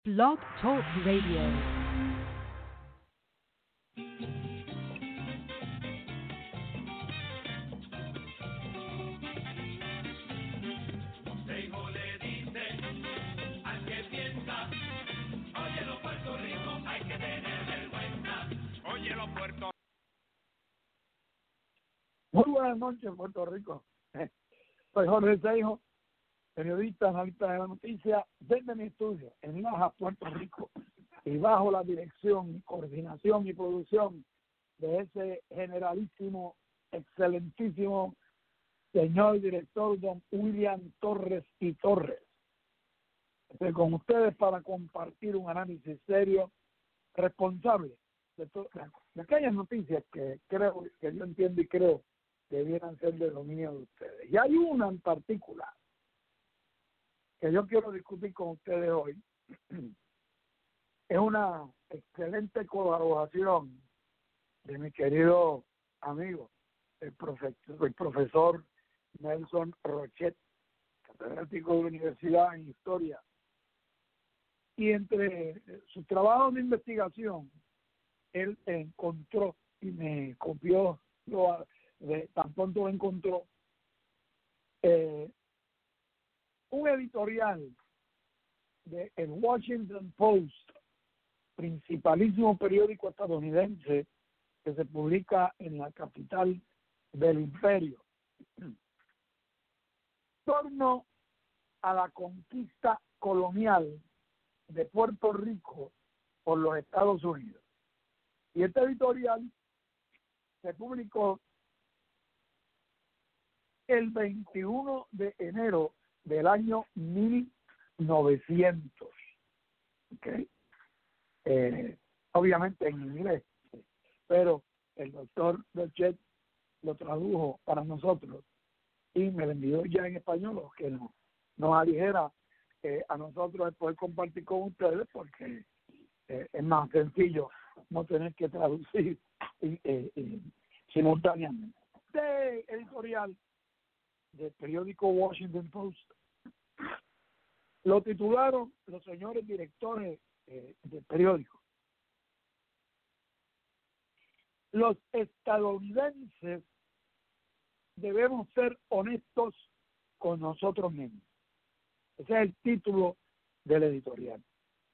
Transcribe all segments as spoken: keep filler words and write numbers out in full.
Blog Talk Radio. Muy buenas noches, Puerto Rico. Soy Jorge Seijo, periodista, analista de la noticia, desde mi estudio en Laja, Puerto Rico, y bajo la dirección, coordinación y producción de ese generalísimo, excelentísimo señor director don William Torres y Torres. Estoy con ustedes para compartir un análisis serio, responsable de, to- de aquellas noticias que creo, que yo entiendo y creo debieran ser de dominio de ustedes. Y hay una en particular que yo quiero discutir con ustedes hoy. Es una excelente colaboración de mi querido amigo, el profesor, el profesor Nelson Rochet, catedrático de la Universidad en Historia. Y entre sus trabajos de investigación, él encontró y me copió, lo, de, tan pronto lo encontró, eh, un editorial de el Washington Post, principalísimo periódico estadounidense que se publica en la capital del imperio, en torno a la conquista colonial de Puerto Rico por los Estados Unidos. Y este editorial se publicó el veintiuno de enero del año mil novecientos. ¿Okay? Eh, obviamente en inglés, pero el doctor Dochet lo tradujo para nosotros y me lo envió ya en español, lo que nos, nos aligera eh, a nosotros el poder compartir con ustedes, porque eh, es más sencillo no tener que traducir eh, eh, simultáneamente. Este editorial del periódico Washington Post lo titularon los señores directores eh, del periódico: los estadounidenses debemos ser honestos con nosotros mismos. Ese es el título del editorial.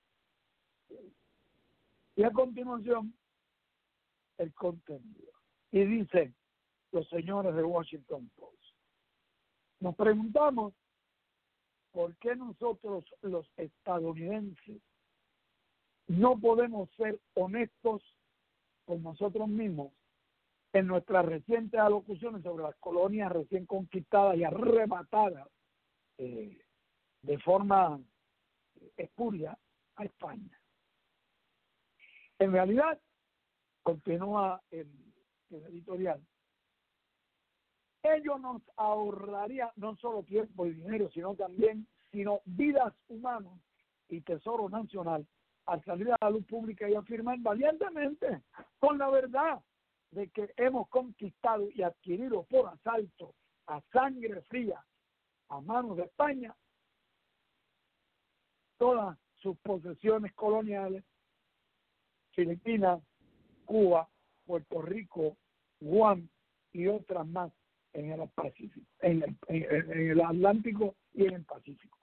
Y a continuación, el contenido. Y dicen los señores de Washington Post: nos preguntamos por qué nosotros los estadounidenses no podemos ser honestos con nosotros mismos en nuestras recientes alocuciones sobre las colonias recién conquistadas y arrebatadas eh, de forma espuria a España. En realidad, continúa el, el editorial, ello nos ahorraría no solo tiempo y dinero, sino también sino vidas humanas y tesoro nacional al salir a la luz pública y afirmar valientemente con la verdad de que hemos conquistado y adquirido por asalto a sangre fría a manos de España todas sus posesiones coloniales: Filipinas, Cuba, Puerto Rico, Guam y otras más en el Pacífico, en el, en, en el Atlántico y en el Pacífico.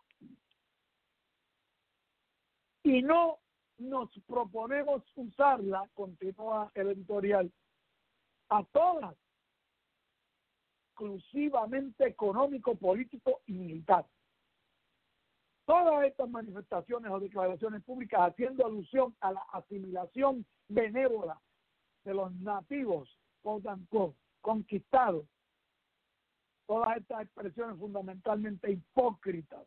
Y no nos proponemos usarla, continúa el editorial, a todas, exclusivamente económico, político y militar. Todas estas manifestaciones o declaraciones públicas haciendo alusión a la asimilación benévola de los nativos, quote unquote, conquistados, todas estas expresiones fundamentalmente hipócritas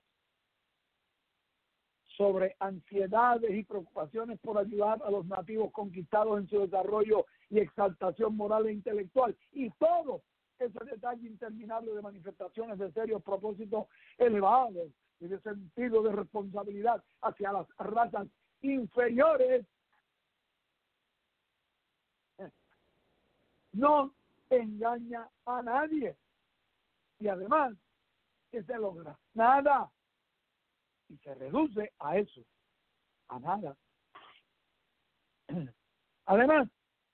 sobre ansiedades y preocupaciones por ayudar a los nativos conquistados en su desarrollo y exaltación moral e intelectual, y todo ese detalle interminable de manifestaciones de serios propósitos elevados y de sentido de responsabilidad hacia las razas inferiores, no engaña a nadie. Y además, ¿qué se logra? Nada. Y se reduce a eso, a nada. Además,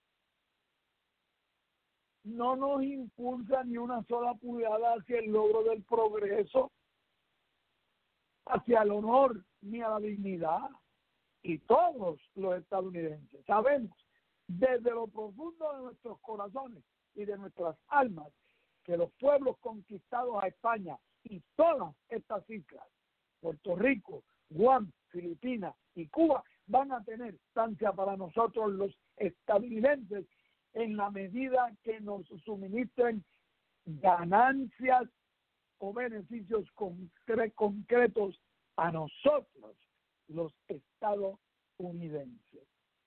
no nos impulsa ni una sola pulgada hacia el logro del progreso, hacia el honor ni a la dignidad. Y todos los estadounidenses sabemos desde lo profundo de nuestros corazones y de nuestras almas que los pueblos conquistados a España y todas estas islas, Puerto Rico, Guam, Filipinas y Cuba, van a tener estancia para nosotros los estadounidenses en la medida que nos suministren ganancias o beneficios concretos a nosotros, los estadounidenses.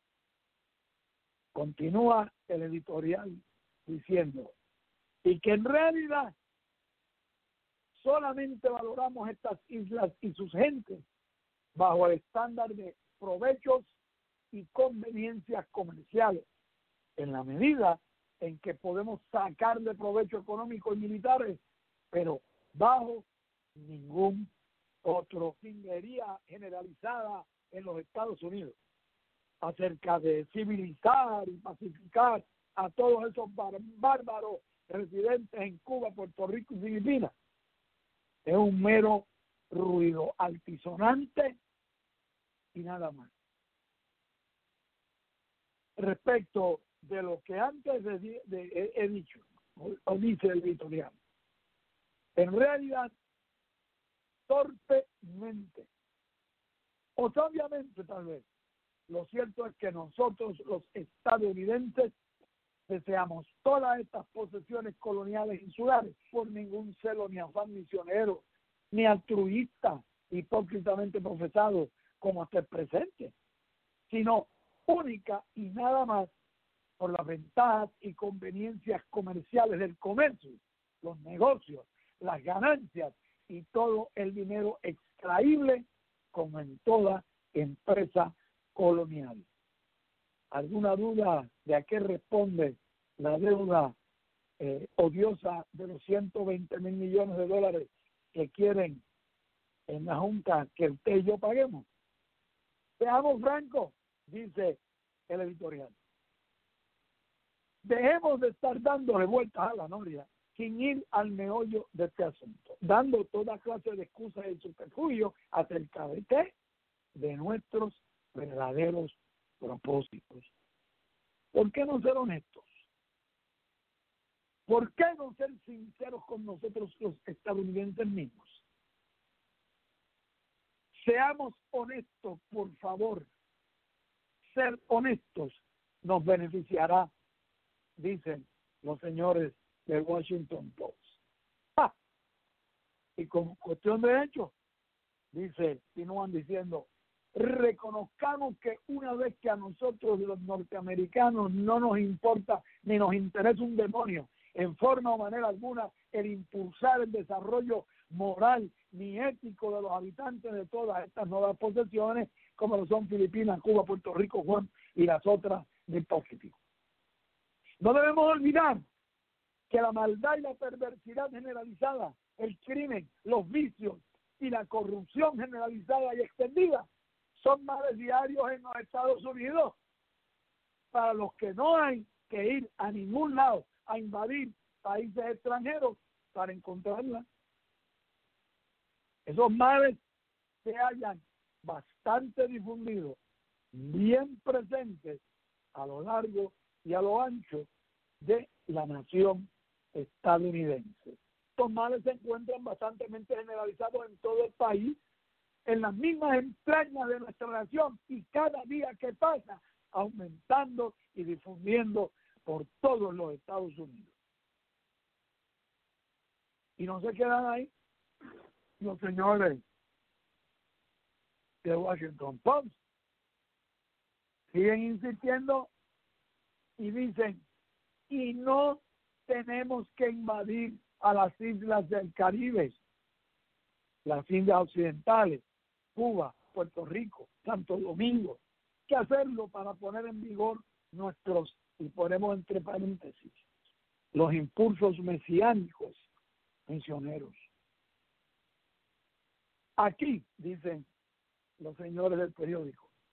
Continúa el editorial diciendo, y que en realidad solamente valoramos estas islas y sus gentes bajo el estándar de provechos y conveniencias comerciales, en la medida en que podemos sacarle provecho económico y militares, pero bajo ningún otro. Tingería generalizada en los Estados Unidos acerca de civilizar y pacificar a todos esos bárbaros residentes en Cuba, Puerto Rico y Filipinas es un mero ruido altisonante y nada más. Respecto de lo que antes de, de, de, he dicho, o, o dice el editorial, en realidad, torpemente, o sabiamente tal vez, lo cierto es que nosotros los estadounidenses deseamos todas estas posesiones coloniales insulares por ningún celo ni afán misionero, ni altruista, hipócritamente profesado como hasta el presente, sino única y nada más por las ventajas y conveniencias comerciales del comercio, los negocios, las ganancias y todo el dinero extraíble como en toda empresa colonial. ¿Alguna duda de a qué responde la deuda eh, odiosa de los ciento veinte mil millones de dólares que quieren en la Junta que usted y yo paguemos? Seamos francos, dice el editorial. Dejemos de estar dándole vueltas a la noria sin ir al meollo de este asunto, dando toda clase de excusas y subterfugios acerca de qué, de nuestros verdaderos propósitos. ¿Por qué no ser honestos? ¿Por qué no ser sinceros con nosotros los estadounidenses mismos? Seamos honestos, por favor. Ser honestos nos beneficiará, dicen los señores del Washington Post. Ah, y como cuestión de hecho, dice, continúan diciendo, reconozcamos que una vez que a nosotros los norteamericanos no nos importa ni nos interesa un demonio en forma o manera alguna el impulsar el desarrollo moral ni ético de los habitantes de todas estas nuevas posesiones como lo son Filipinas, Cuba, Puerto Rico, Guam y las otras del Pacífico. No debemos olvidar que la maldad y la perversidad generalizada, el crimen, los vicios y la corrupción generalizada y extendida son males diarios en los Estados Unidos, para los que no hay que ir a ningún lado a invadir países extranjeros para encontrarla. Esos males se hallan bastante difundidos, bien presentes a lo largo y a lo ancho de la nación estadounidense. Estos males se encuentran bastante generalizados en todo el país, en las mismas entrañas de nuestra nación, y cada día que pasa aumentando y difundiendo por todos los Estados Unidos. Y no se quedan ahí los señores de Washington Post. Siguen insistiendo y dicen, y no tenemos que invadir a las islas del Caribe, las Indias Occidentales, Cuba, Puerto Rico, Santo Domingo, que hacerlo para poner en vigor nuestros, y ponemos entre paréntesis, los impulsos mesiánicos misioneros. Aquí, dicen los señores del periódico,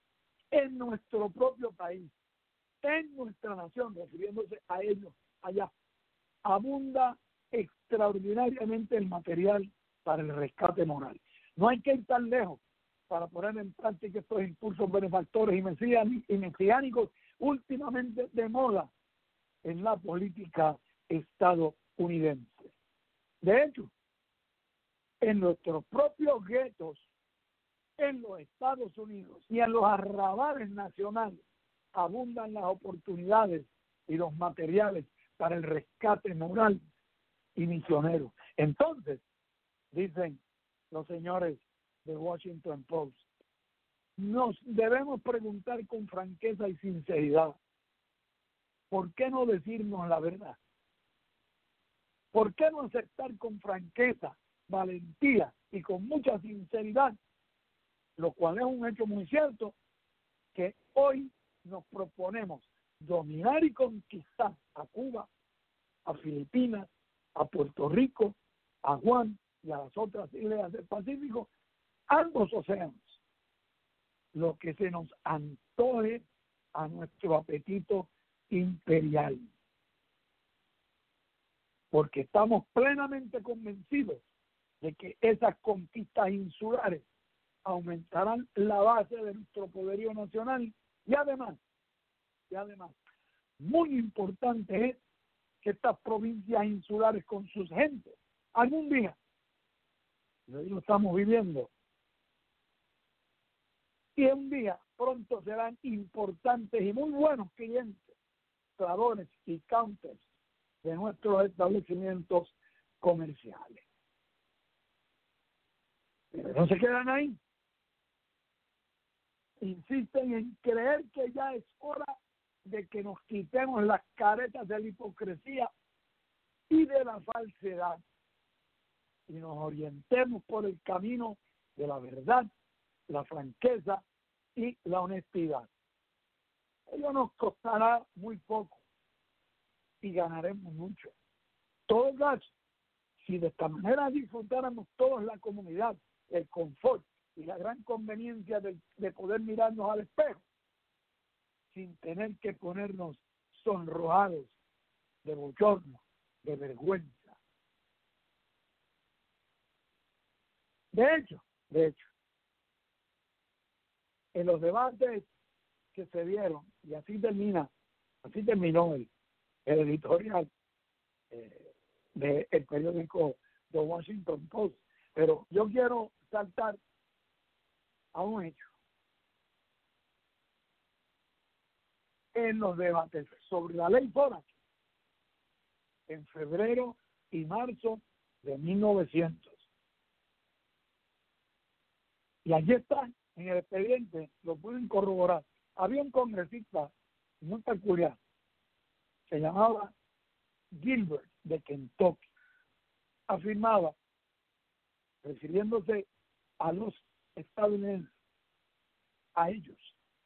en nuestro propio país, en nuestra nación, refiriéndose a ellos allá, abunda extraordinariamente el material para el rescate moral. No hay que ir tan lejos para poner en práctica estos impulsos benefactores y, mesiánicos, y mesiánicos últimamente de moda en la política estadounidense. De hecho, en nuestros propios guetos, en los Estados Unidos y en los arrabales nacionales, abundan las oportunidades y los materiales para el rescate moral y misionero. Entonces, dicen los señores de Washington Post, nos debemos preguntar con franqueza y sinceridad, ¿por qué no decirnos la verdad? ¿Por qué no aceptar con franqueza, valentía y con mucha sinceridad, lo cual es un hecho muy cierto, que hoy nos proponemos dominar y conquistar a Cuba, a Filipinas, a Puerto Rico, a Guam y a las otras islas del Pacífico, ambos océanos, lo que se nos antoje a nuestro apetito imperial. Porque estamos plenamente convencidos de que esas conquistas insulares aumentarán la base de nuestro poderío nacional y además, y además, muy importante es que estas provincias insulares con sus gentes, algún día, y hoy lo estamos viviendo, y un día pronto serán importantes y muy buenos clientes, compradores y counters de nuestros establecimientos comerciales. Pero no se quedan ahí. Insisten en creer que ya es hora de que nos quitemos las caretas de la hipocresía y de la falsedad y nos orientemos por el camino de la verdad, la franqueza y la honestidad. Ello nos costará muy poco y ganaremos mucho. Todo caso, si de esta manera disfrutáramos todos la comunidad, el confort y la gran conveniencia de, de poder mirarnos al espejo, sin tener que ponernos sonrojados de bochorno, de vergüenza. De hecho, de hecho, en los debates que se dieron, y así termina, así terminó el, el editorial eh, del periódico The Washington Post, pero yo quiero saltar a un hecho. En los debates sobre la ley Foraker, en febrero y marzo de mil novecientos. Y allí está, en el expediente, lo pueden corroborar. Había un congresista muy peculiar, se llamaba Gilbert de Kentucky. Afirmaba, refiriéndose a los estadounidenses, a ellos: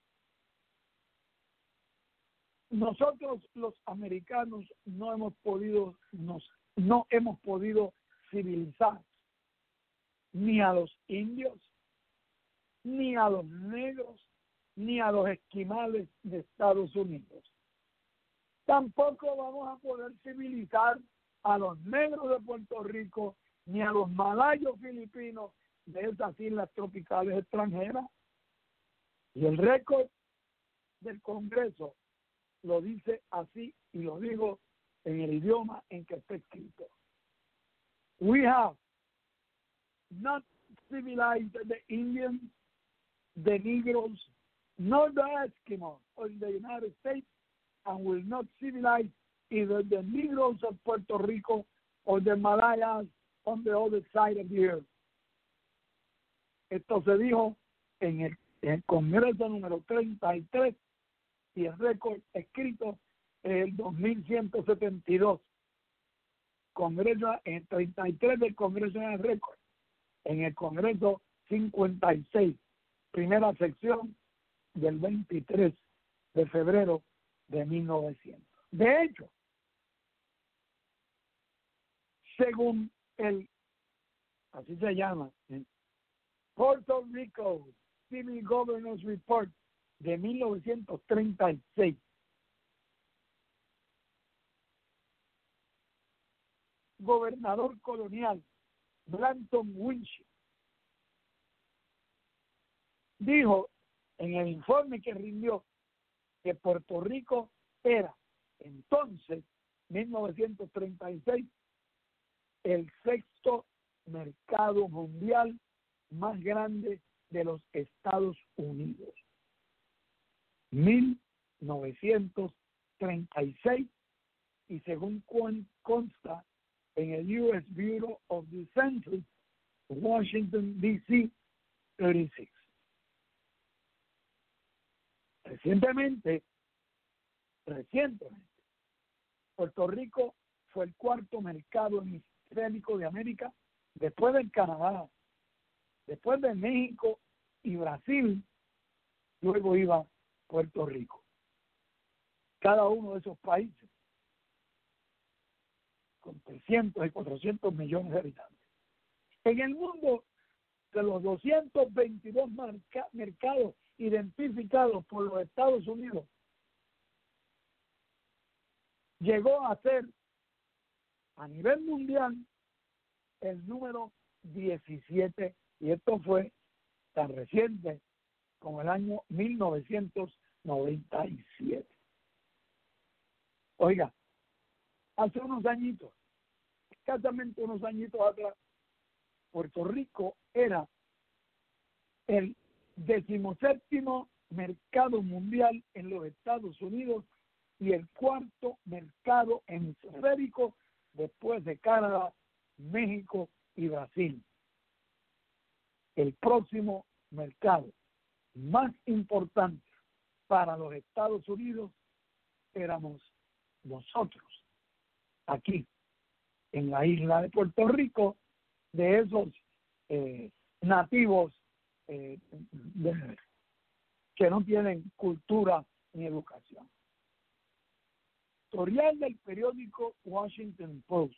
nosotros los americanos no hemos podido, nos, no hemos podido civilizar ni a los indios, ni a los negros, ni a los esquimales de Estados Unidos. Tampoco vamos a poder civilizar a los negros de Puerto Rico, ni a los malayos filipinos de esas islas tropicales extranjeras. Y el récord del Congreso lo dice así, y lo digo en el idioma en que está escrito. We have not civilized the Indians, the Negroes, nor the Eskimos of the United States, and will not civilize either the Negroes of Puerto Rico or the Malayas on the other side of the earth. Esto se dijo en el, en el Congreso número treinta y tres, y el récord escrito en el dos mil ciento setenta y dos. Congreso, en el treinta y tres del Congreso en el récord, en el Congreso cincuenta y seis, primera sección del veintitrés de febrero de mil novecientos. De hecho, según el, así se llama, Puerto Rico Civil Governance Report de mil novecientos treinta y seis. Gobernador colonial Blanton Winship dijo en el informe que rindió que Puerto Rico era entonces, mil novecientos treinta y seis, el sexto mercado mundial más grande de los Estados Unidos. mil novecientos treinta y seis, y según consta en el U S Bureau of the Census, Washington, D C, treinta y seis. Recientemente, recientemente, Puerto Rico fue el cuarto mercado hemisférico de América, después del Canadá, después de México y Brasil, luego iba Puerto Rico. Cada uno de esos países con trescientos y cuatrocientos millones de habitantes. En el mundo, de los doscientos veintidós marca, mercados identificados por los Estados Unidos, llegó a ser a nivel mundial el número diecisiete, y esto fue tan reciente como el año mil novecientos noventa y siete. Oiga, hace unos añitos, escasamente unos añitos atrás, Puerto Rico era el decimoséptimo mercado mundial en los Estados Unidos y el cuarto mercado hemisférico después de Canadá, México y Brasil. El próximo mercado más importante para los Estados Unidos éramos nosotros, aquí, en la isla de Puerto Rico, de esos eh, nativos eh, de, que no tienen cultura ni educación. Editorial del periódico Washington Post,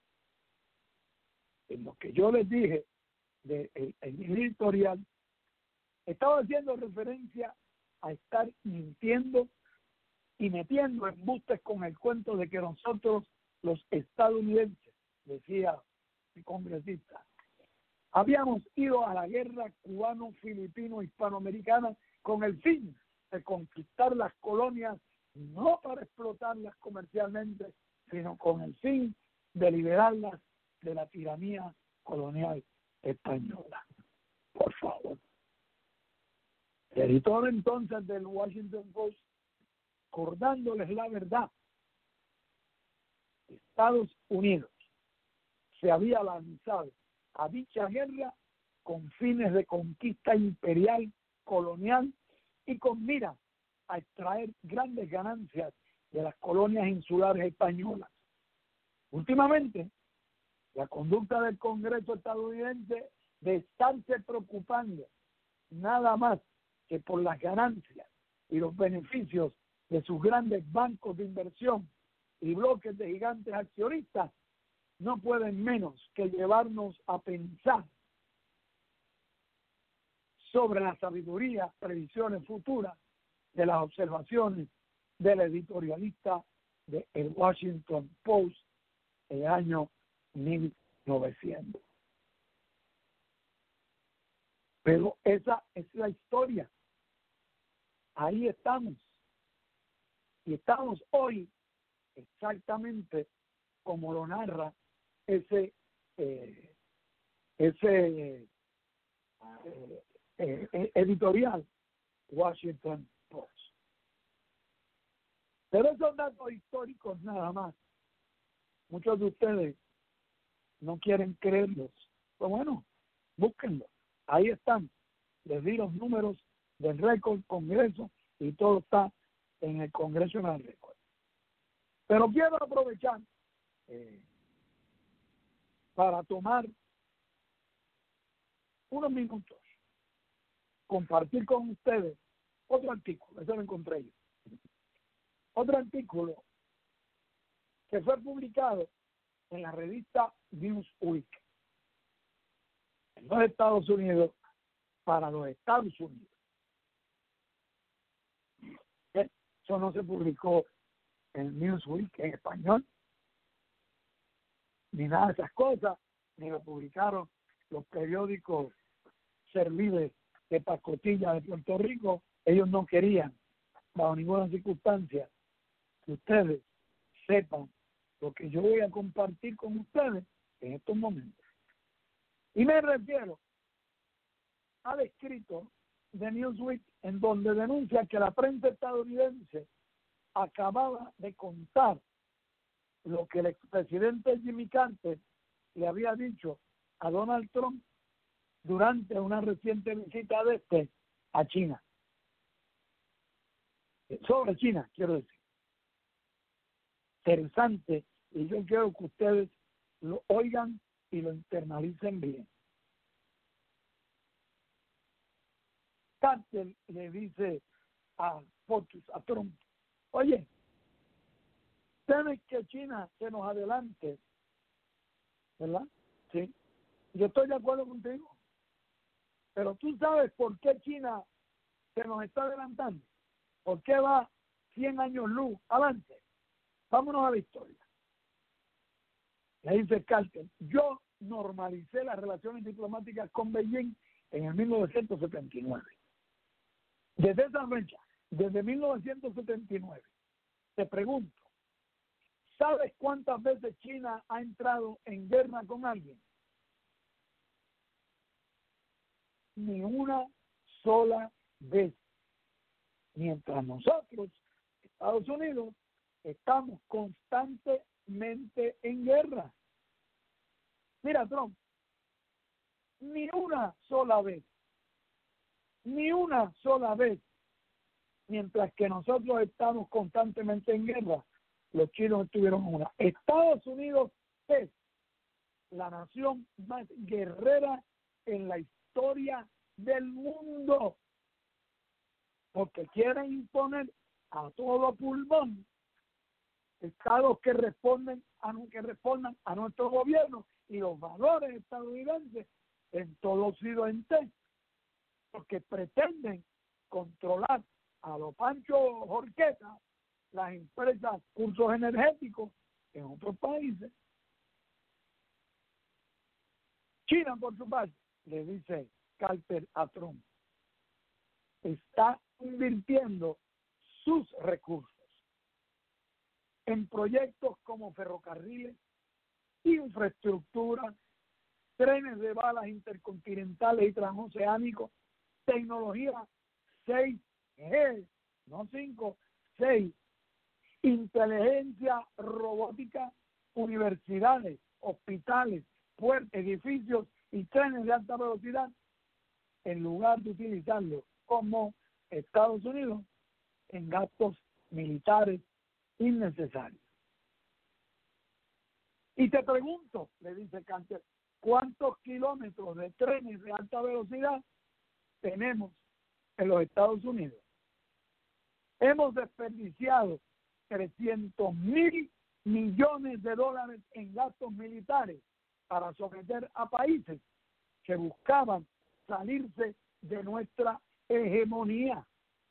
en lo que yo les dije de el, el editorial, estaba haciendo referencia a estar mintiendo y metiendo embustes con el cuento de que nosotros, los estadounidenses, decía el congresista, habíamos ido a la guerra cubano-filipino-hispanoamericana con el fin de conquistar las colonias, no para explotarlas comercialmente, sino con el fin de liberarlas de la tiranía colonial española. Por favor. El editor entonces del Washington Post, acordándoles la verdad, Estados Unidos se había lanzado a dicha guerra con fines de conquista imperial, colonial y con mira a extraer grandes ganancias de las colonias insulares españolas. Últimamente, la conducta del Congreso estadounidense de estarse preocupando nada más que por las ganancias y los beneficios de sus grandes bancos de inversión y bloques de gigantes accionistas, no pueden menos que llevarnos a pensar sobre la sabiduría, previsiones futuras de las observaciones del editorialista de el Washington Post en el año mil novecientos. Pero esa es la historia. Ahí estamos. Y estamos hoy exactamente como lo narra ese eh, ese eh, eh, editorial Washington Post. Pero esos datos históricos nada más, muchos de ustedes no quieren creerlos. Pero bueno, búsquenlos. Ahí están. Les di los números del récord, Congreso, y todo está en el Congreso Nacional Récord. Pero quiero aprovechar eh, para tomar unos minutos, compartir con ustedes otro artículo, eso lo encontré yo. Otro artículo que fue publicado en la revista Newsweek en los Estados Unidos para los Estados Unidos. Eso no se publicó en Newsweek en español, ni nada de esas cosas, ni lo publicaron los periódicos serviles de pacotilla de Puerto Rico. Ellos no querían, bajo ninguna circunstancia, que ustedes sepan lo que yo voy a compartir con ustedes en estos momentos. Y me refiero al escrito de Newsweek, en donde denuncia que la prensa estadounidense acababa de contar lo que el expresidente Jimmy Carter le había dicho a Donald Trump durante una reciente visita de este a China. Sobre China, quiero decir. Interesante, y yo quiero que ustedes lo oigan y lo internalicen bien. Carter le dice a Fox, a Trump, oye, temes que China se nos adelante, ¿verdad? Sí, yo estoy de acuerdo contigo, pero tú sabes por qué China se nos está adelantando, por qué va cien años luz adelante. Vámonos a la historia. Le dice Carter, yo normalicé las relaciones diplomáticas con Beijing en el mil novecientos setenta y nueve. Desde esa fecha, desde mil novecientos setenta y nueve, te pregunto, ¿sabes cuántas veces China ha entrado en guerra con alguien? Ni una sola vez. Mientras nosotros, Estados Unidos, estamos constantemente en guerra. Mira, Trump, ni una sola vez, ni una sola vez, mientras que nosotros estamos constantemente en guerra, los chinos estuvieron en una. Estados Unidos es la nación más guerrera en la historia del mundo, porque quieren imponer a todo pulmón estados que responden a que respondan a nuestro gobierno y los valores estadounidenses en todo Occidente, porque pretenden controlar a los Pancho Jorqueta las empresas, cursos energéticos en otros países. China, por su parte, le dice Carter a Trump, está invirtiendo sus recursos en proyectos como ferrocarriles, infraestructura, trenes de balas intercontinentales y transoceánicos, tecnología seis G, no cinco, seis, inteligencia robótica, universidades, hospitales, puertos, edificios y trenes de alta velocidad, en lugar de utilizarlo como Estados Unidos en gastos militares innecesarios. Y te pregunto, le dice Carter, ¿cuántos kilómetros de trenes de alta velocidad tenemos en los Estados Unidos? Hemos desperdiciado trescientos mil millones de dólares en gastos militares para someter a países que buscaban salirse de nuestra hegemonía.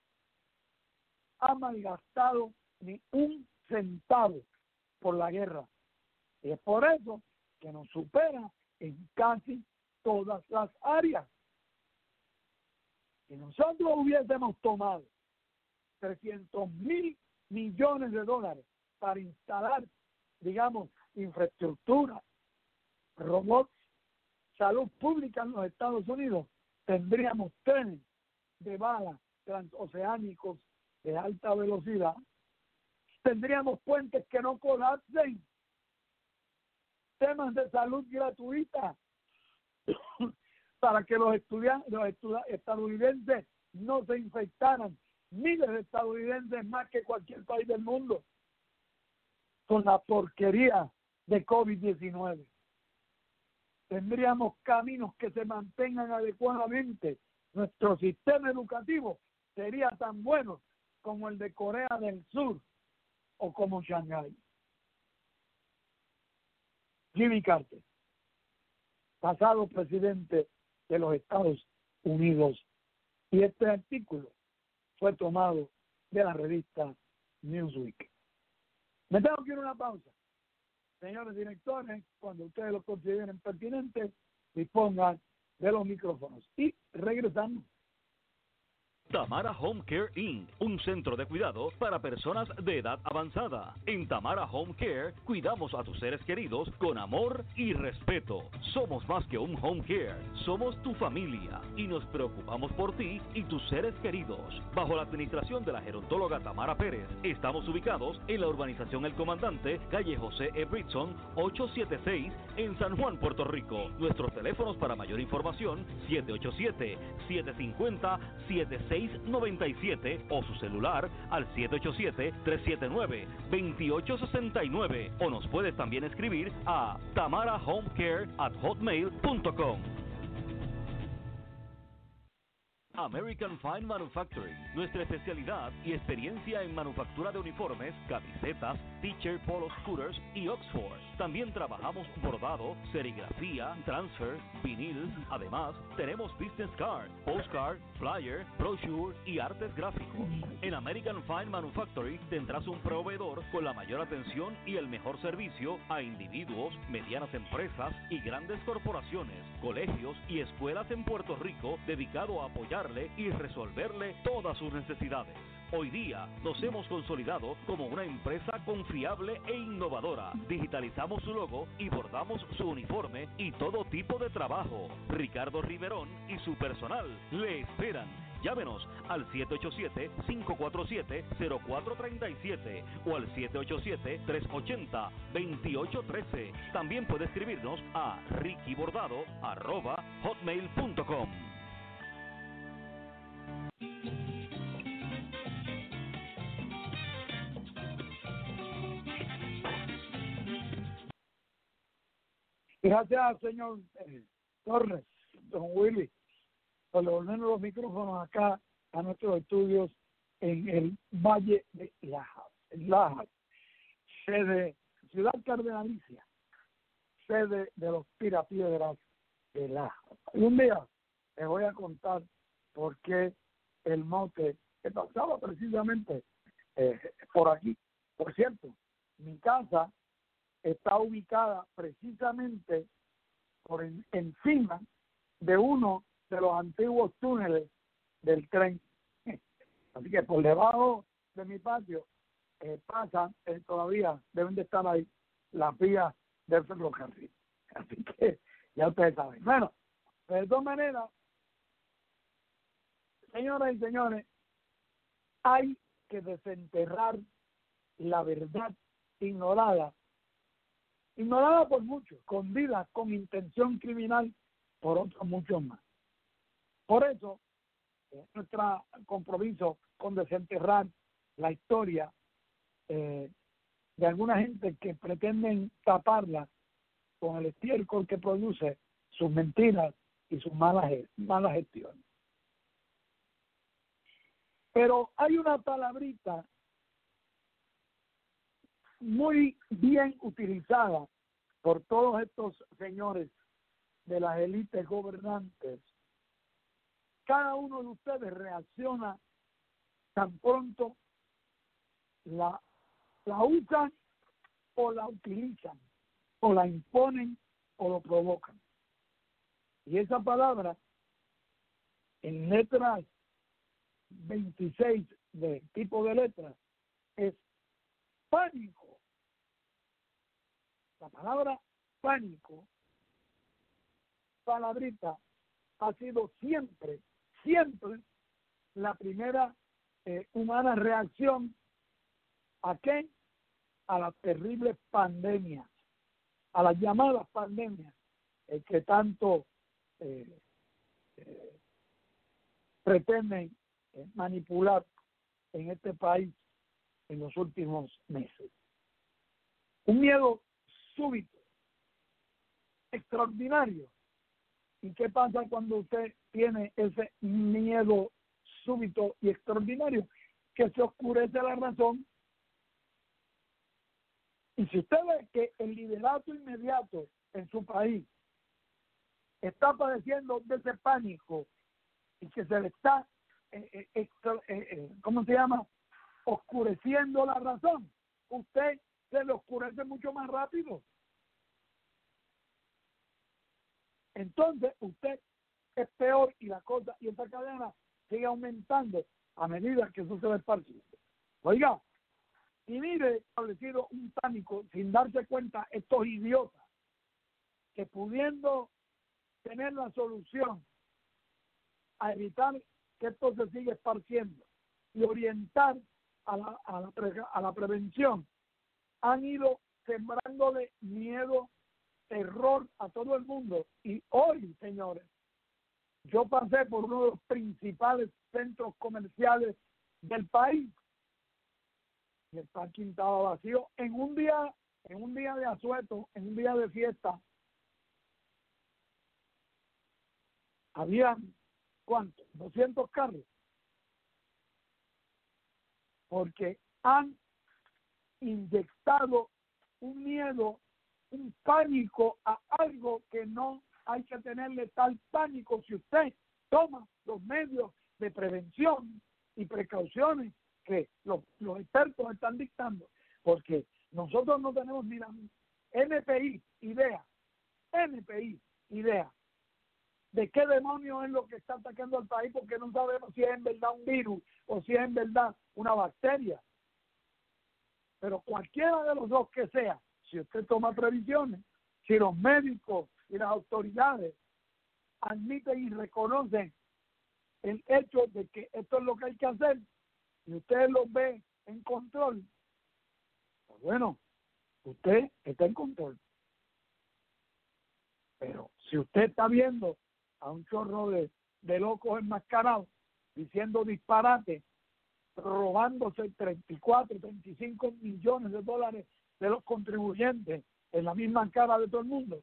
Ha malgastado ni un centavo por la guerra. Y es por eso que nos supera en casi todas las áreas. Si nosotros hubiésemos tomado trescientos mil millones de dólares para instalar, digamos, infraestructura, robots, salud pública en los Estados Unidos, tendríamos trenes de bala transoceánicos de alta velocidad, tendríamos puentes que no colapsen, temas de salud gratuita para que los estudiantes, los estudiantes estadounidenses no se infectaran, miles de estadounidenses más que cualquier país del mundo, con la porquería de COVID diecinueve. Tendríamos caminos que se mantengan adecuadamente. Nuestro sistema educativo sería tan bueno como el de Corea del Sur o como Shanghái. Jimmy Carter, pasado presidente de los Estados Unidos, y este artículo fue tomado de la revista Newsweek. Me tengo que ir a una pausa. Señores directores, cuando ustedes lo consideren pertinente, dispongan de los micrófonos. Y regresamos. Tamara Home Care incorporated, un centro de cuidado para personas de edad avanzada. En Tamara Home Care cuidamos a tus seres queridos con amor y respeto. Somos más que un home care, somos tu familia y nos preocupamos por ti y tus seres queridos. Bajo la administración de la gerontóloga Tamara Pérez, estamos ubicados en la urbanización El Comandante, calle José E. Britson, ochocientos setenta y seis, en San Juan, Puerto Rico. Nuestros teléfonos para mayor información, siete ocho siete, siete cinco cero, siete seis nueve siete o su celular al siete ocho siete, tres siete nueve, dos ocho seis nueve o nos puedes también escribir a tamarahomecare at hotmail punto com. American Fine Manufacturing, nuestra especialidad y experiencia en manufactura de uniformes, camisetas, t-shirt, polo, scooters y Oxford. También trabajamos bordado, serigrafía, transfer, vinil. Además, tenemos business card, postcard, flyer, brochure y artes gráficos. En American Fine Manufacturing tendrás un proveedor con la mayor atención y el mejor servicio a individuos, medianas empresas y grandes corporaciones, colegios y escuelas en Puerto Rico, dedicado a apoyar y resolverle todas sus necesidades. Hoy día nos hemos consolidado como una empresa confiable e innovadora. Digitalizamos su logo y bordamos su uniforme y todo tipo de trabajo. Ricardo Riverón y su personal le esperan. Llámenos al siete ocho siete, cinco cuatro siete, cero cuatro tres siete o al siete ocho siete, tres ocho cero, dos ocho uno tres. También puede escribirnos a rickybordado arroba hotmail punto com. Gracias, señor eh, Torres, don Willy, por devolvernos los micrófonos acá a nuestros estudios en el Valle de Lajas, en Lajas, sede, ciudad cardenalicia, sede de los Tirapiedras de Lajas. Y un día les voy a contar por qué el mote que pasaba precisamente eh, por aquí. Por cierto, mi casa está ubicada precisamente por en, encima de uno de los antiguos túneles del tren. Así que por debajo de mi patio eh, pasan, eh, todavía deben de estar ahí las vías del ferrocarril. Así que ya ustedes saben. Bueno, de todas maneras, señoras y señores, hay que desenterrar la verdad ignorada ignorada por muchos, escondida con intención criminal por otros muchos más. Por eso, eh, nuestro compromiso con desenterrar la historia eh, de alguna gente que pretenden taparla con el estiércol que produce sus mentiras y sus malas, malas gestiones. Pero hay una palabrita muy bien utilizada por todos estos señores de las élites gobernantes. Cada uno de ustedes reacciona tan pronto la, la usan o la utilizan, o la imponen o lo provocan. Y esa palabra, en letras veintiséis de tipo de letras, es pánico. La palabra pánico, palabrita, ha sido siempre, siempre la primera eh, humana reacción ¿a qué? A las terribles pandemias, a las llamadas pandemias eh, que tanto eh, eh, pretenden eh, manipular en este país en los últimos meses. Un miedo súbito, extraordinario. ¿Y qué pasa cuando usted tiene ese miedo súbito y extraordinario? Que se oscurece la razón. Y si usted ve que el liderato inmediato en su país está padeciendo de ese pánico y que se le está, eh, eh, extra, eh, eh, ¿cómo se llama? oscureciendo la razón, usted se le oscurece mucho más rápido. Entonces usted es peor y la cosa, y esa cadena sigue aumentando a medida que eso se va esparciendo. Oiga, y mire, establecido un pánico sin darse cuenta estos idiotas que pudiendo tener la solución a evitar que esto se siga esparciendo y orientar a la, a la, pre, a la prevención, han ido sembrándole miedo, terror a todo el mundo. Y hoy, señores, yo pasé por uno de los principales centros comerciales del país y el parking estaba vacío en un día, en un día de asueto, en un día de fiesta. Habían, ¿cuántos? doscientos carros. Porque han inyectado un miedo, un pánico a algo que no hay que tenerle tal pánico si usted toma los medios de prevención y precauciones que los, los expertos están dictando. Porque nosotros no tenemos ni la N P I, idea, N P I, idea de qué demonio es lo que está atacando al país, porque no sabemos si es en verdad un virus o si es en verdad una bacteria. Pero cualquiera de los dos que sea, si usted toma previsiones, si los médicos y las autoridades admiten y reconocen el hecho de que esto es lo que hay que hacer, y usted lo ve en control, pues bueno, usted está en control. Pero si usted está viendo a un chorro de, de locos enmascarados diciendo disparate, robándose treinta y cuatro, treinta y cinco millones de dólares de los contribuyentes en la misma cara de todo el mundo,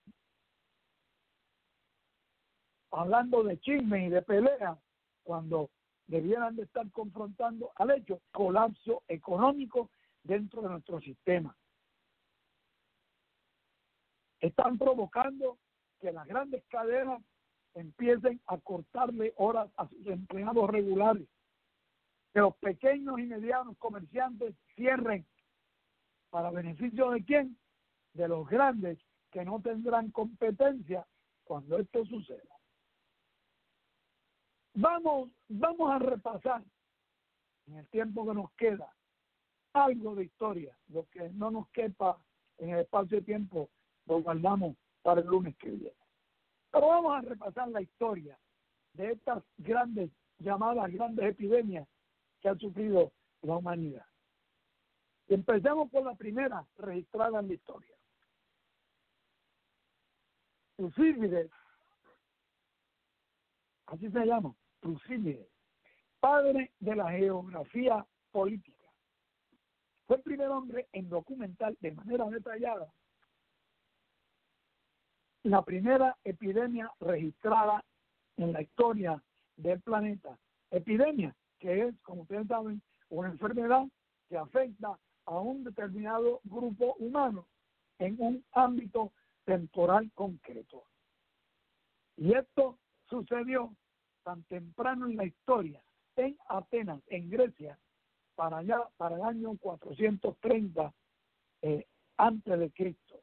hablando de chisme y de pelea, cuando debieran de estar confrontando al hecho colapso económico dentro de nuestro sistema. Están provocando que las grandes cadenas empiecen a cortarle horas a sus empleados regulares, que los pequeños y medianos comerciantes cierren. ¿Para beneficio de quién? De los grandes, que no tendrán competencia cuando esto suceda. Vamos, vamos a repasar en el tiempo que nos queda algo de historia. Lo que no nos quepa en el espacio de tiempo lo guardamos para el lunes que viene. Pero vamos a repasar la historia de estas grandes, llamadas grandes epidemias que ha sufrido la humanidad. Y empecemos por la primera registrada en la historia. Tucídides, así se llama, Tucídides, padre de la geografía política. Fue el primer hombre en documentar de manera detallada la primera epidemia registrada en la historia del planeta. Epidemia, que es, como ustedes saben, una enfermedad que afecta a un determinado grupo humano en un ámbito temporal concreto. Y esto sucedió tan temprano en la historia, en Atenas, en Grecia, para allá, para el año cuatrocientos treinta eh, antes de Cristo.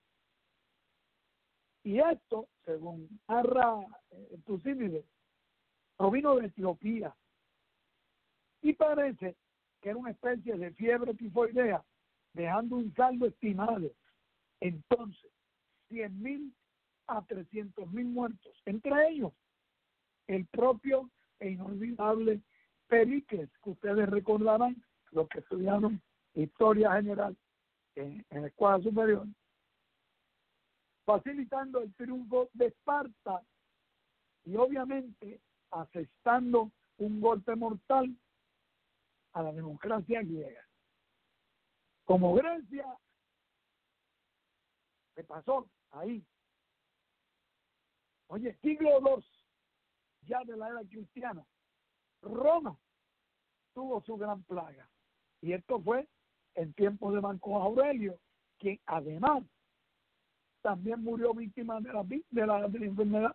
Y esto, según narra eh, Tucídides, provino de Etiopía y parece que era una especie de fiebre tifoidea, dejando un saldo estimado entonces cien mil a trescientos mil muertos, entre ellos el propio e inolvidable Pericles, que ustedes recordarán, los que estudiaron historia general en, en la escuela superior, facilitando el triunfo de Esparta y obviamente asestando un golpe mortal a la democracia griega. Como Grecia se pasó ahí. Oye, siglo dos ya de la era cristiana, Roma tuvo su gran plaga. Y esto fue en tiempos de Marco Aurelio, quien además también murió víctima de la, de la, de la enfermedad.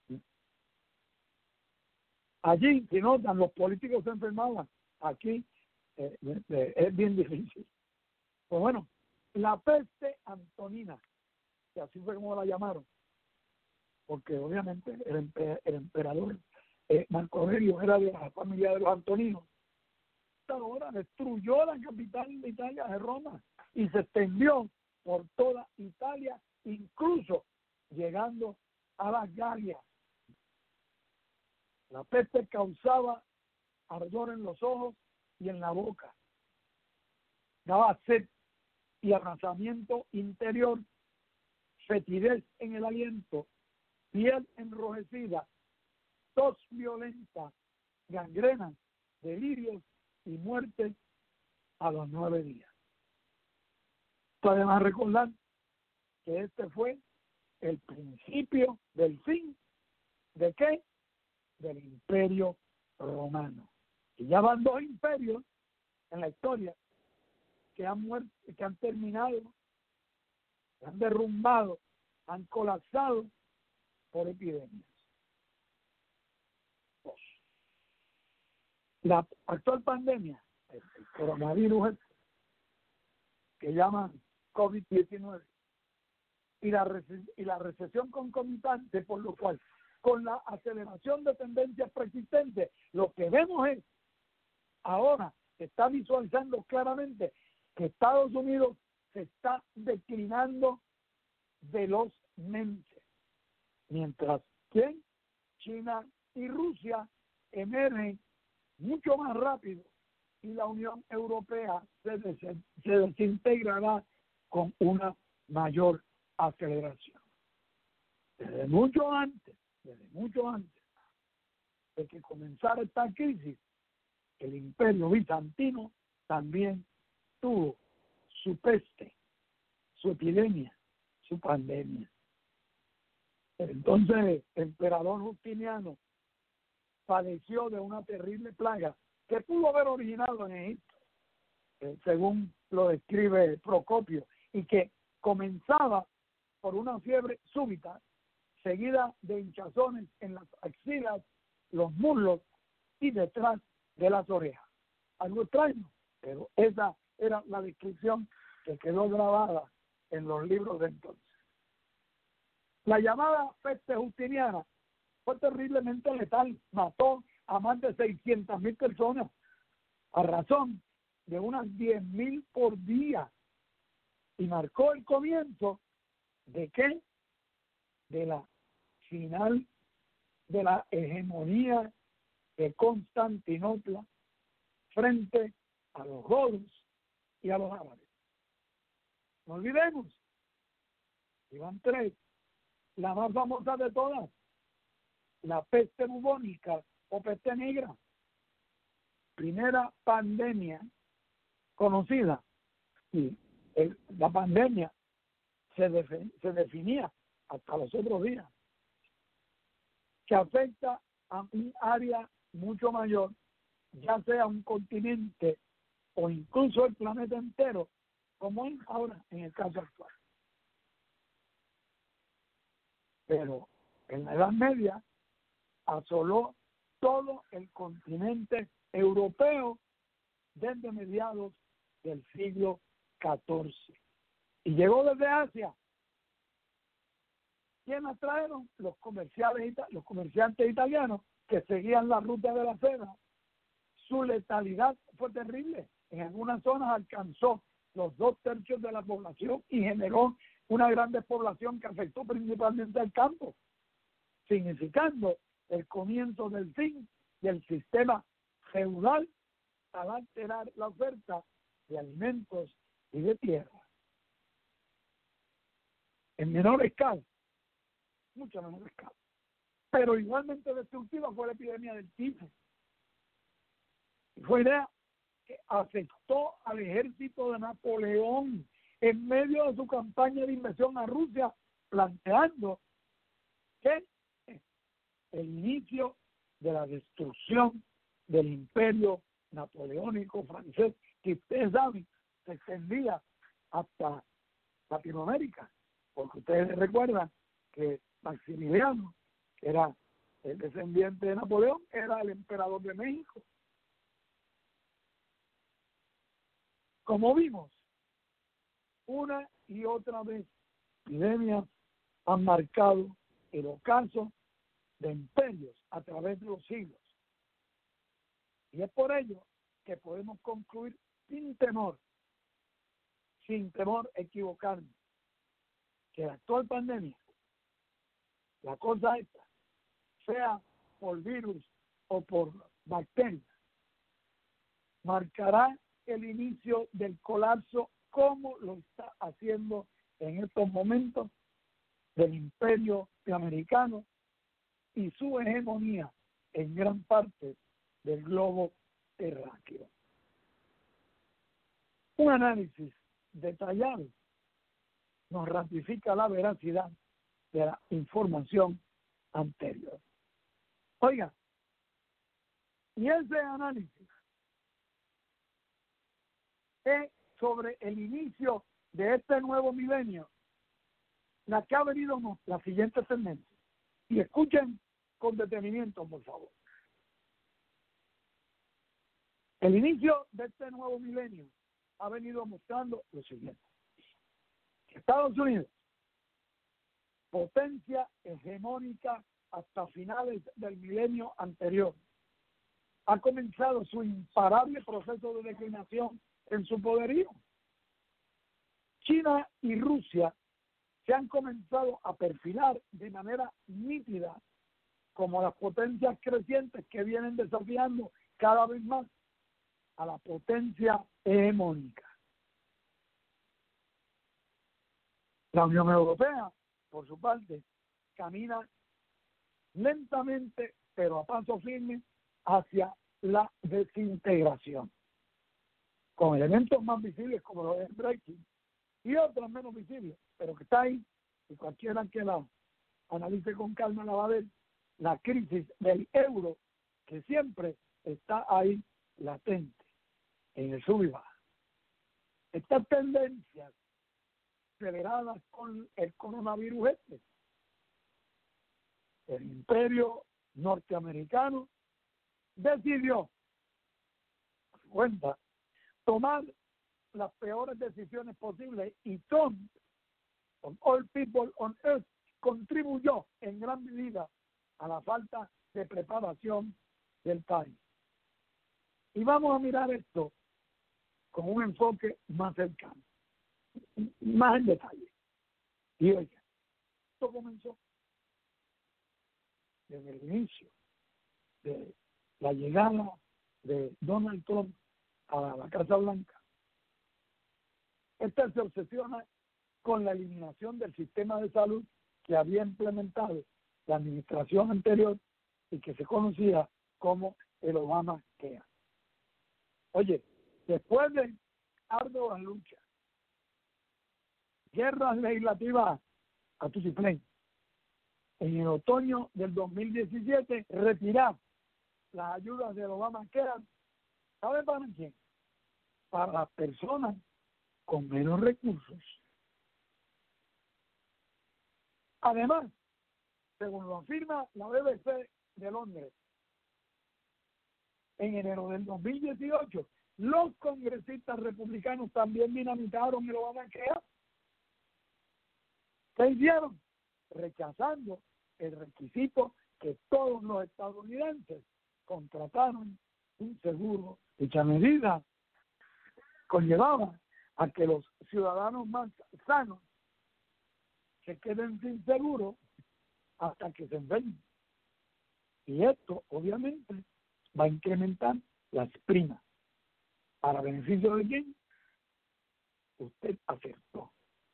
Allí, si notan, los políticos se enfermaban. Aquí eh, eh, es bien difícil. Pues bueno, la peste antonina, que así fue como la llamaron, porque obviamente el, emper, el emperador eh, Marco Aurelio era de la familia de los antoninos. Ahora destruyó la capital de Italia, de Roma, y se extendió por toda Italia, incluso llegando a las Galias. La peste causaba ardor en los ojos y en la boca, daba sed y arrasamiento interior, fetidez en el aliento, piel enrojecida, tos violenta, gangrena, delirios y muerte a los nueve días. Además, recordar que este fue el principio del fin de qué? Del Imperio Romano. Y ya van dos imperios en la historia que han muerto, que han terminado, que han derrumbado, han colapsado por epidemias. Dos. La actual pandemia, el coronavirus que llaman COVID diecinueve, y la, y la recesión concomitante, por lo cual, con la aceleración de tendencias persistentes, lo que vemos es, ahora se está visualizando claramente que Estados Unidos se está declinando velozmente, mientras que China y Rusia emergen mucho más rápido y la Unión Europea se, des se desintegrará con una mayor aceleración. Desde mucho antes, desde mucho antes de que comenzara esta crisis, el Imperio Bizantino también tuvo su peste, su epidemia, su pandemia. Entonces, el emperador Justiniano padeció de una terrible plaga que pudo haber originado en Egipto, eh, según lo describe Procopio, y que comenzaba por una fiebre súbita, seguida de hinchazones en las axilas, los muslos y detrás de las orejas. Algo extraño, pero esa era la descripción que quedó grabada en los libros de entonces. La llamada peste justiniana fue terriblemente letal, mató a más de seiscientas mil personas, a razón de unas diez mil por día, y marcó el comienzo de qué? De la final de la hegemonía de Constantinopla frente a los godos y a los árabes. No olvidemos, iban tres, la más famosa de todas, la peste bubónica o peste negra, primera pandemia conocida, y el, la pandemia se, defi se definía hasta los otros días, que afecta a un área mucho mayor, ya sea un continente o incluso el planeta entero, como es ahora en el caso actual. Pero en la Edad Media asoló todo el continente europeo desde mediados del siglo catorce. Y llegó desde Asia. ¿Quiénes trajeron? Los comerciales, los comerciantes italianos que seguían la ruta de la seda. Su letalidad fue terrible. En algunas zonas alcanzó los dos tercios de la población y generó una gran despoblación que afectó principalmente al campo, significando el comienzo del fin del sistema feudal al alterar la oferta de alimentos y de tierra. En menor escala, mucho menor escala, pero igualmente destructiva fue la epidemia del tifo. Y fue idea que afectó al ejército de Napoleón en medio de su campaña de invasión a Rusia, planteando que el inicio de la destrucción del imperio napoleónico francés, que ustedes saben, se extendía hasta Latinoamérica, porque ustedes recuerdan que Maximiliano, que era el descendiente de Napoleón, era el emperador de México. Como vimos, una y otra vez, epidemias han marcado el ocaso de imperios a través de los siglos. Y es por ello que podemos concluir sin temor, sin temor a equivocarnos, que la actual pandemia, la cosa esta, sea por virus o por bacterias, marcará el inicio del colapso como lo está haciendo en estos momentos del imperio americano y su hegemonía en gran parte del globo terráqueo. Un análisis detallado nos ratifica la veracidad de la información anterior. Oiga, y ese análisis es sobre el inicio de este nuevo milenio, la que ha venido no, la siguiente tendencia. Y escuchen con detenimiento, por favor. El inicio de este nuevo milenio ha venido mostrando lo siguiente. Estados Unidos, potencia hegemónica hasta finales del milenio anterior, ha comenzado su imparable proceso de declinación en su poderío. China y Rusia se han comenzado a perfilar de manera nítida como las potencias crecientes que vienen desafiando cada vez más a la potencia hegemónica. La Unión Europea, por su parte, camina lentamente, pero a paso firme, hacia la desintegración, con elementos más visibles como los del Brexit y otros menos visibles, pero que está ahí, y cualquiera que la analice con calma la va a ver, la crisis del euro, que siempre está ahí latente, en el sub y baja. Estas tendencias aceleradas con el coronavirus este, el imperio norteamericano decidió, por su cuenta, tomar las peores decisiones posibles, y Trump, con All People on Earth, contribuyó en gran medida a la falta de preparación del país. Y vamos a mirar esto con un enfoque más cercano, más en detalle. Y oiga, esto comenzó desde el inicio de la llegada de Donald Trump a la Casa Blanca. Esta se obsesiona con la eliminación del sistema de salud que había implementado la administración anterior y que se conocía como el Obamacare. Oye, después de arduas luchas, guerras legislativas a tusiplén, en el otoño del dos mil diecisiete retirar las ayudas del Obamacare, ¿sabe para quién? Para las personas con menos recursos. Además, según lo afirma la B B C de Londres, en enero del dos mil dieciocho, los congresistas republicanos también dinamitaron el Obamacare. ¿Qué hicieron? Rechazando el requisito que todos los estadounidenses contrataron un seguro. Dicha medida conllevaba a que los ciudadanos más sanos se queden sin seguro hasta que se enfermen. Y esto, obviamente, va a incrementar las primas. ¿Para beneficio de quién? Usted acertó.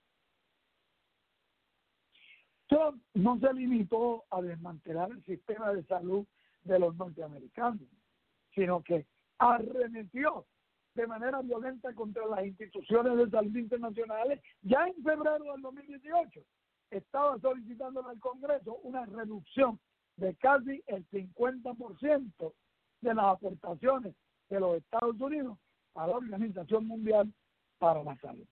Trump no se limitó a desmantelar el sistema de salud de los norteamericanos, sino que arremetió de manera violenta contra las instituciones de salud internacionales. Ya en febrero del dos mil dieciocho estaba solicitando al Congreso una reducción de casi el cincuenta por ciento de las aportaciones de los Estados Unidos a la Organización Mundial para la Salud.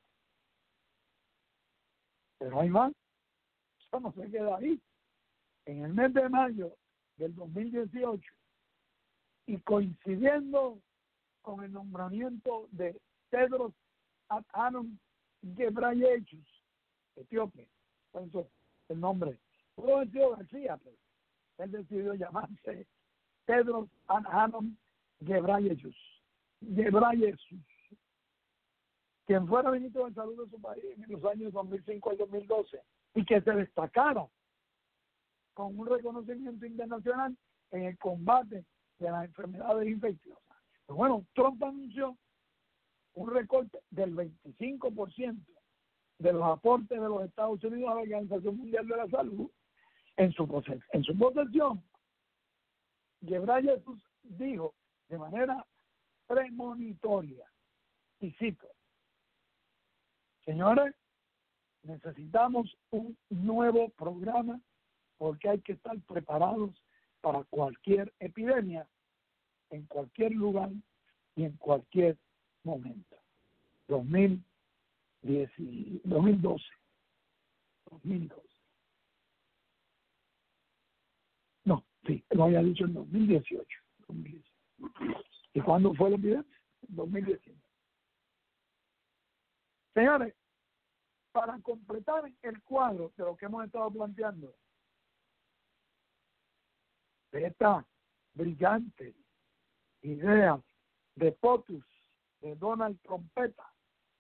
Pero hay más. Eso no se queda ahí. En el mes de mayo del dos mil dieciocho, y coincidiendo con el nombramiento de Tedros Adhanom Ghebreyesus, etíope, por eso el nombre. Pudo haber sido García, pero él decidió llamarse Tedros Adhanom Ghebreyesus, Ghebreyesus, quien fuera ministro de Salud de su país en los años dos mil cinco al dos mil doce y que se destacara con un reconocimiento internacional en el combate de las enfermedades infecciosas. Pero bueno, Trump anunció un recorte del veinticinco por ciento de los aportes de los Estados Unidos a la Organización Mundial de la Salud en su posesión. En su posesión, Ghebreyesus dijo de manera premonitoria, y cito: señores, necesitamos un nuevo programa porque hay que estar preparados para cualquier epidemia, en cualquier lugar y en cualquier momento. dos mil diez, dos mil doce. dos mil doce. No, sí, lo había dicho en dos mil dieciocho. dos mil dieciocho. ¿Y cuándo fue la epidemia? dos mil diecinueve. Señores, para completar el cuadro de lo que hemos estado planteando, de esta brillante idea de POTUS de Donald Trompeta,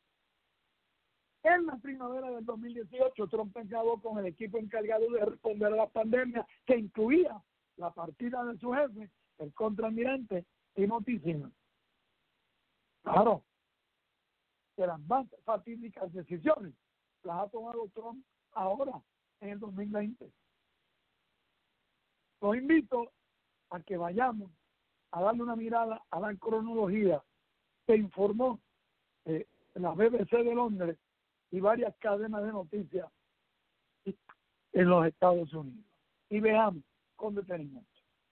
en la primavera del dos mil dieciocho, Trump acabó con el equipo encargado de responder a la pandemia, que incluía la partida de su jefe, el contraalmirante Timothy Snyder. Claro, que las más fatídicas decisiones las ha tomado Trump ahora, en el dos mil veinte. Los invito a que vayamos a darle una mirada a la cronología que informó eh, la B B C de Londres y varias cadenas de noticias en los Estados Unidos. Y veamos con detenimiento.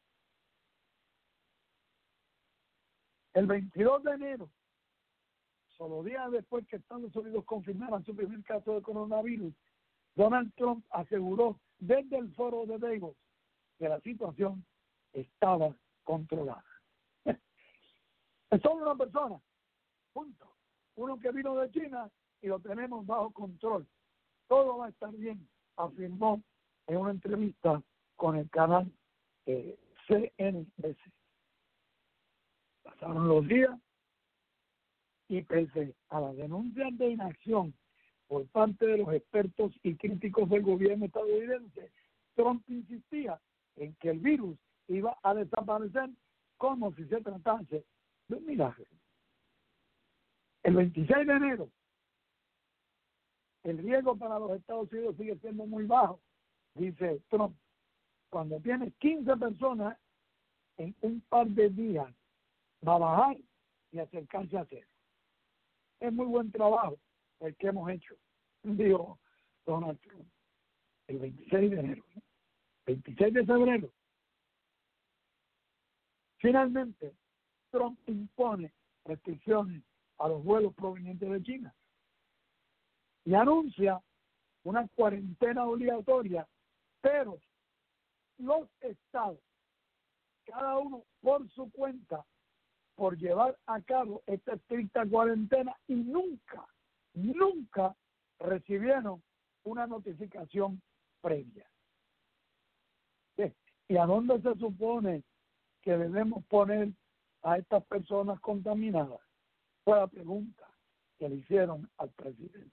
El veintidós de enero, solo días después que Estados Unidos confirmara su primer caso de coronavirus, Donald Trump aseguró desde el foro de Davos que la situación estaba controlada. Es solo una persona, punto. Uno que vino de China y lo tenemos bajo control. Todo va a estar bien, afirmó en una entrevista con el canal eh, C N B C. Pasaron los días y pese a las denuncias de inacción por parte de los expertos y críticos del gobierno estadounidense, Trump insistía en que el virus iba a desaparecer como si se tratase de un milagro. El veintiséis de enero, el riesgo para los Estados Unidos sigue siendo muy bajo, dice Trump. Cuando tiene quince personas en un par de días, va a bajar y acercarse a cero. Es muy buen trabajo el que hemos hecho, dijo Donald Trump, el veintiséis de enero. veintiséis de febrero, finalmente, Trump impone restricciones a los vuelos provenientes de China y anuncia una cuarentena obligatoria, pero los estados, cada uno por su cuenta, por llevar a cabo esta estricta cuarentena y nunca, nunca recibieron una notificación previa. ¿Sí? ¿Y a dónde se supone que debemos poner a estas personas contaminadas? Fue la pregunta que le hicieron al presidente.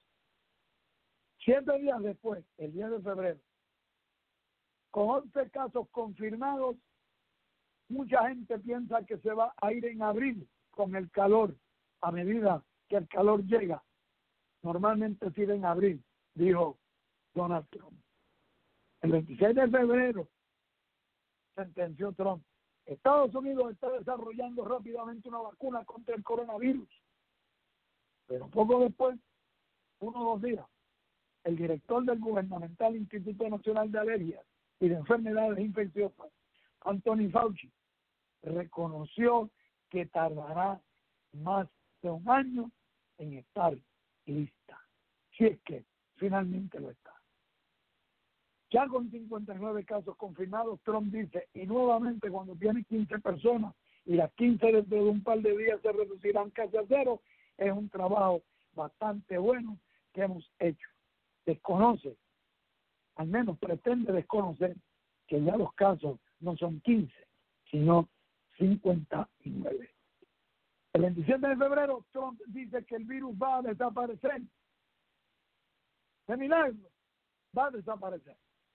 Siete días después, el diez de febrero, con once casos confirmados, mucha gente piensa que se va a ir en abril con el calor, a medida que el calor llega. Normalmente se irá en abril, dijo Donald Trump. El veintiséis de febrero, sentenció Trump, Estados Unidos está desarrollando rápidamente una vacuna contra el coronavirus. Pero poco después, uno o dos días, el director del gubernamental Instituto Nacional de Alergias y de Enfermedades Infecciosas, Anthony Fauci, reconoció que tardará más de un año en estar lista, si es que finalmente lo está. Ya con cincuenta y nueve casos confirmados, Trump dice, y nuevamente cuando tiene quince personas y las quince dentro de un par de días se reducirán casi a cero, es un trabajo bastante bueno que hemos hecho. Desconoce, al menos pretende desconocer, que ya los casos no son quince, sino cincuenta y nueve. El veintisiete de febrero, Trump dice que el virus va a desaparecer. De milagro, va a desaparecer.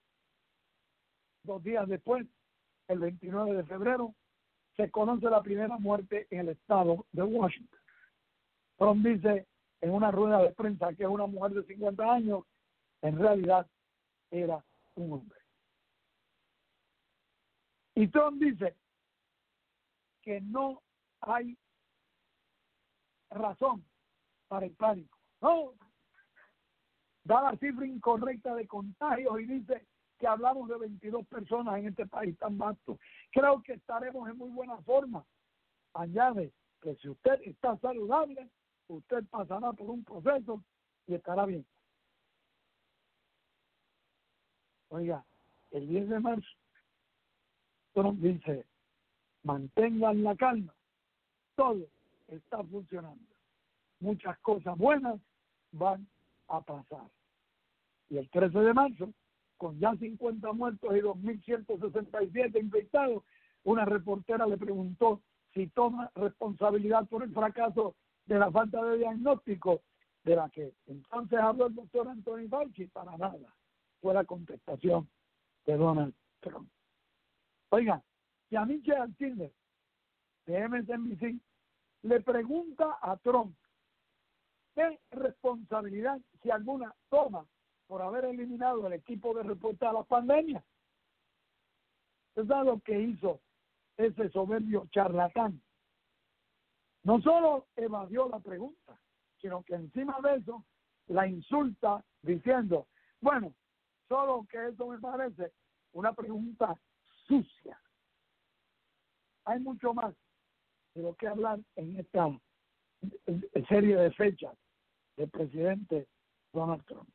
Dos días después, el veintinueve de febrero, se conoce la primera muerte en el estado de Washington. Trump dice en una rueda de prensa que es una mujer de cincuenta años, en realidad era un hombre. Y Trump dice que no hay razón para el pánico. No, da la cifra incorrecta de contagios y dice que hablamos de veintidós personas en este país tan vasto. Creo que estaremos en muy buena forma. Añade que si usted está saludable, usted pasará por un proceso y estará bien. Oiga, el diez de marzo, Trump dice, mantengan la calma, todo está funcionando. Muchas cosas buenas van a pasar. Y el trece de marzo, con ya cincuenta muertos y dos mil ciento sesenta y siete infectados, una reportera le preguntó si toma responsabilidad por el fracaso de la falta de diagnóstico, de la que entonces habló el doctor Anthony Fauci. Para nada fue la contestación de Donald Trump. Oiga, si a Michelle Alcindor de M S N B C le pregunta a Trump qué responsabilidad, si alguna, toma por haber eliminado el equipo de respuesta a la pandemia. ¿Usted sabe lo que hizo ese soberbio charlatán? No solo evadió la pregunta, sino que encima de eso la insulta diciendo, bueno, solo que eso me parece una pregunta sucia. Hay mucho más de lo que hablar en esta serie de fechas del presidente Donald Trump.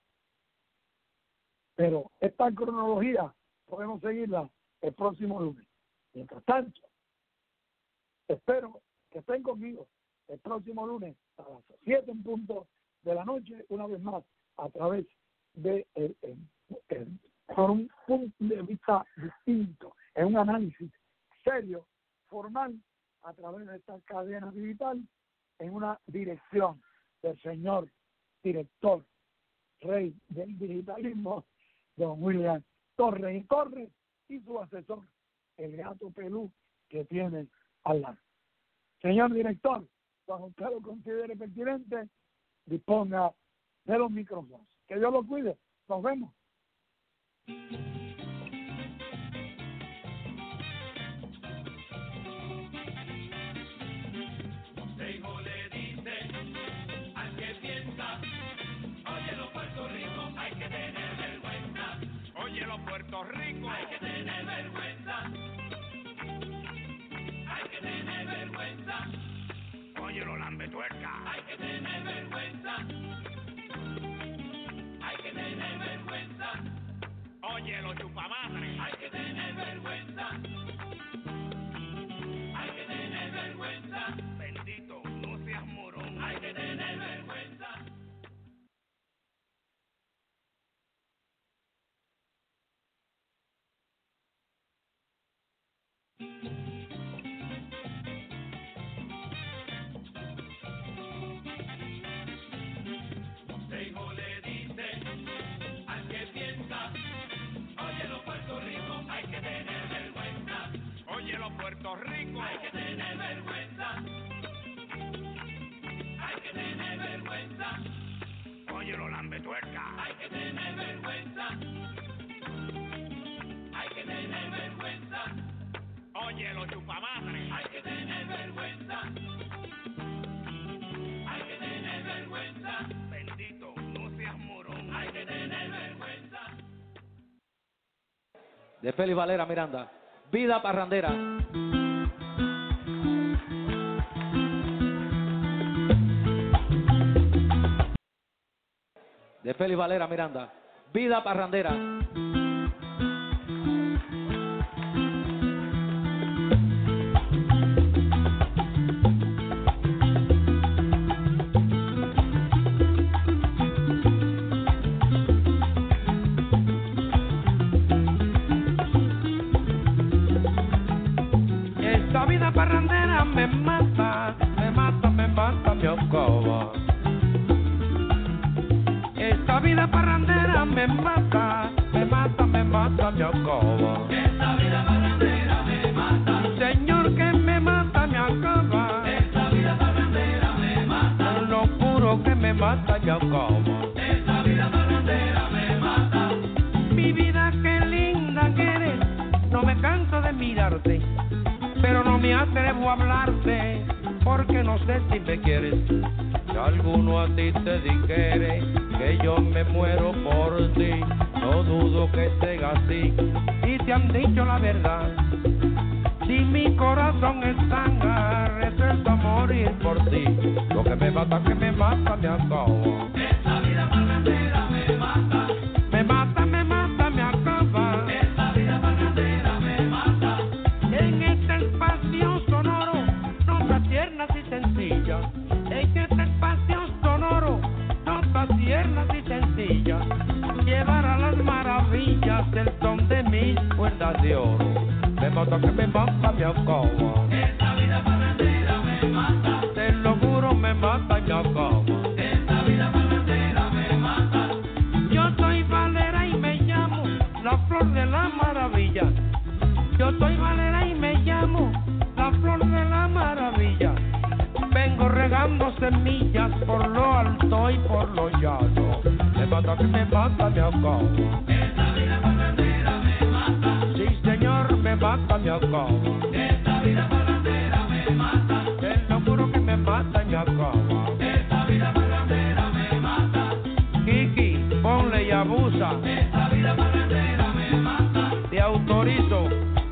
Pero esta cronología podemos seguirla el próximo lunes. Mientras tanto, espero que estén conmigo el próximo lunes a las siete en punto de la noche, una vez más, a través de el, el, el, por un punto de vista distinto, en un análisis serio, formal, a través de esta cadena digital, en una dirección del señor director, rey del digitalismo, don William Torres y Torres, y su asesor, el gato pelú que tiene al lado. Señor director, cuando usted lo considere pertinente, disponga de los micrófonos. Que Dios lo cuide. Nos vemos. Consejo le dice al que piensa, óyelo Puerto Rico, hay que tener vergüenza. Óyelo Puerto Rico, hay que tener vergüenza. Hay que tener vergüenza. Óyelo lambetuerca, hay que tener vergüenza. Hay que tener vergüenza. Óyelo chupamadre, hay que tener vergüenza. Hay que tener vergüenza. Bendito, no seas morón. Hay que tener vergüenza. Consejo le dice al que piensa, óyelo Puerto Rico, hay que tener vergüenza. Óyelo Puerto Rico, hay que tener vergüenza. Hay que tener vergüenza. Óyelo lambetuerca, hay que tener vergüenza. Hay que tener vergüenza. Óyelo chupamadre, hay que tener vergüenza. Hay que tener vergüenza. Bendito, no seas morón. Hay que tener vergüenza. De Félix Valera Miranda, Vida Parrandera. De Félix Valera Miranda, Vida Parrandera. me mata, me mata, me mata, me acaba. Esta vida parrandera me mata. Señor, que me mata, me acaba. Esta vida parrandera me mata. Lo juro que me mata, me acaba. Esta vida parrandera me mata. Mi vida, qué linda que eres, no me canso de mirarte, pero no me atrevo a hablarte, porque no sé si me quieres. Si alguno a ti te dijere que yo me muero por ti, no dudo que sea así, y te han dicho la verdad. Si mi corazón está resuelto a morir por ti, lo que me mata, que me mata, me acaba. Esta vida parrandera me mata. Me mata, me mata, me acaba. Esta vida parrandera me mata. En este espacio sonoro, notas tiernas y sencillas. En este espacio sonoro, notas tiernas y sencillas. Llevar a las maravillas del son de mis cuerdas de oro. Me mata, que me mata, me acaba. Esta vida parrandera me mata. Te lo juro, me mata y me acaba. Esta vida parrandera me mata. Yo soy Valera y me llamo la flor de la maravilla. Yo soy Valera y me llamo la flor de la maravilla. Vengo regando semillas por lo alto y por lo llano. Me mata, que me mata, me acaba. Esta vida parrandera me mata. Sí, señor, me mata, me acaba. Esta vida parrandera me mata. Te lo juro que me mata y me acaba. Esta vida parrandera me mata. Kiki, ponle y abusa. Esta vida parrandera me mata. Te autorizo.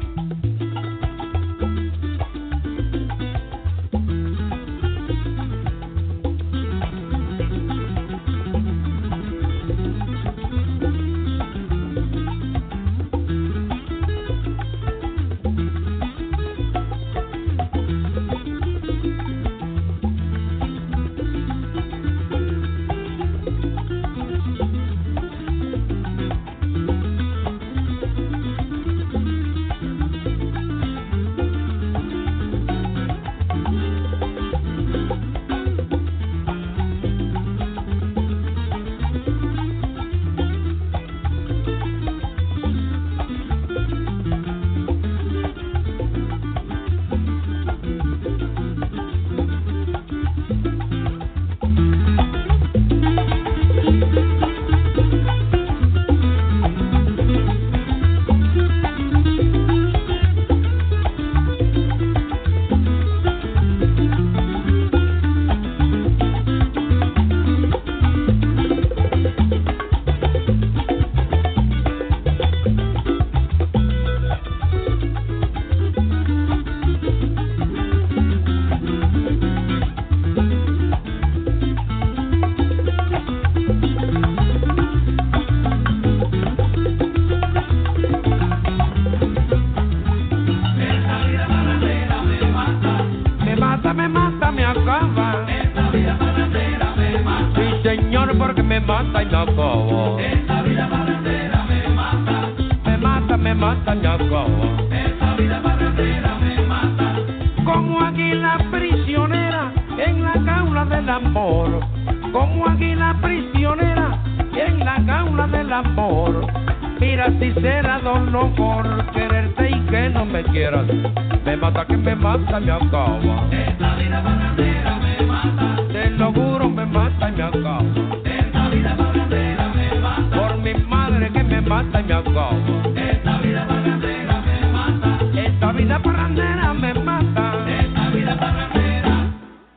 Porque me mata y me acaba. Esta vida parrandera me mata. Me mata, me mata y me acaba. Esta vida parrandera me mata. Como águila prisionera en la jaula del amor. Como águila prisionera en la jaula del amor. Mira si será dolor por quererte y que no me quieras. Me mata, que me mata y me acaba. Esta vida parrandera me mata. Te lo juro, me mata y me acaba. Esta vida parrandera me mata. Por mi madre que me mata y me acaba. Esta vida parrandera me mata. Esta vida parrandera me mata. Esta vida parrandera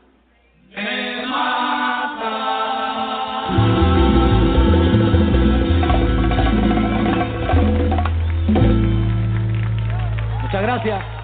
me mata. Muchas gracias.